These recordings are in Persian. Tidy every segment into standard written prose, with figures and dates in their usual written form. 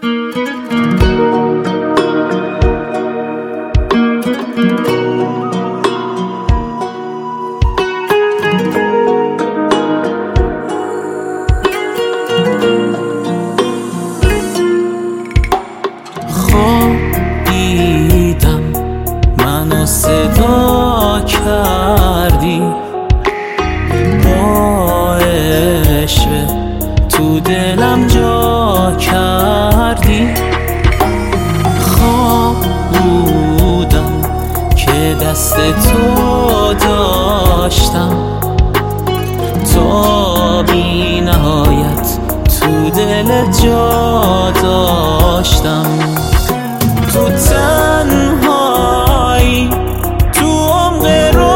خوابیدم منو صدا کردی، با عشق تو دلم جا کردی. خواب بودم که دست تو داشتم، تا بی نهایت تو دل جا داشتم. تو تنهایی تو عمق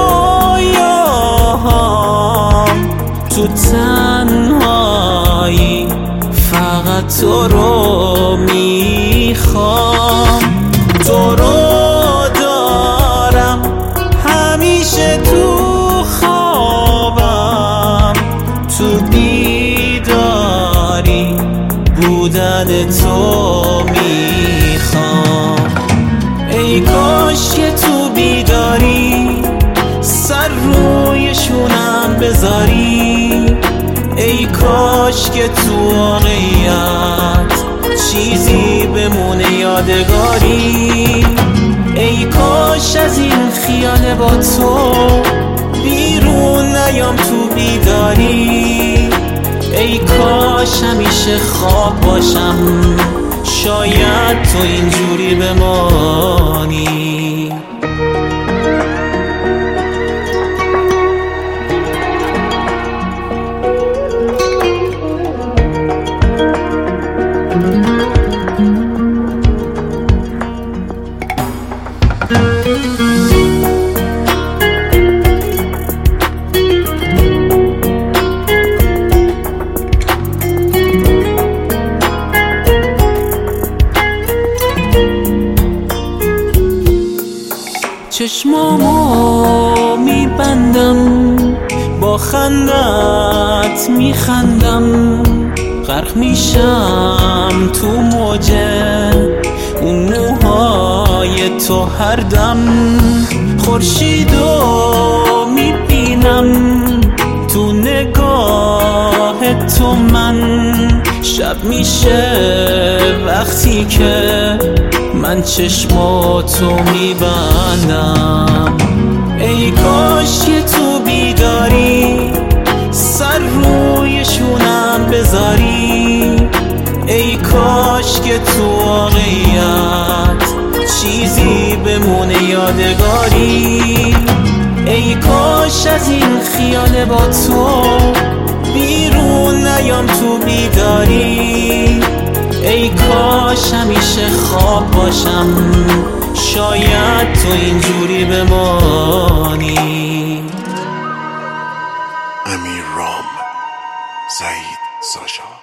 رویاهام، تو تنهایی فقط تو رو میخوام. تو رو دارم همیشه تو خوابم، تو بیداری بودن تو میخوام. ای کاش که تو بیداری سر روی شونم بذاری، ای کاش که تو واقعیت چیزی بمونه یادگاری. ای کاش از این خیال با تو بیرون نیام تو بیداری. ای کاش همیشه خواب باشم، شاید تو اینجوری بمانی. چشمامو میبندم با خندت میخندم، غرق میشم تو موجه اون موهای تو هر دم. خورشیدو میبینم تو نگاه تو من، شب میشه وقتی که من چشماتو میبندم. ای کاش که تو بیداری سر روی شونم بذاری، ای کاش که تو واقعیت چیزی بمونه یادگاری. ای کاش از این خیال با تو بیرون نیام تو بیداری. ای کاش همیشه خواب باشم، شاید تو اینجوری بمانی. امیر رام، سعید ساشا.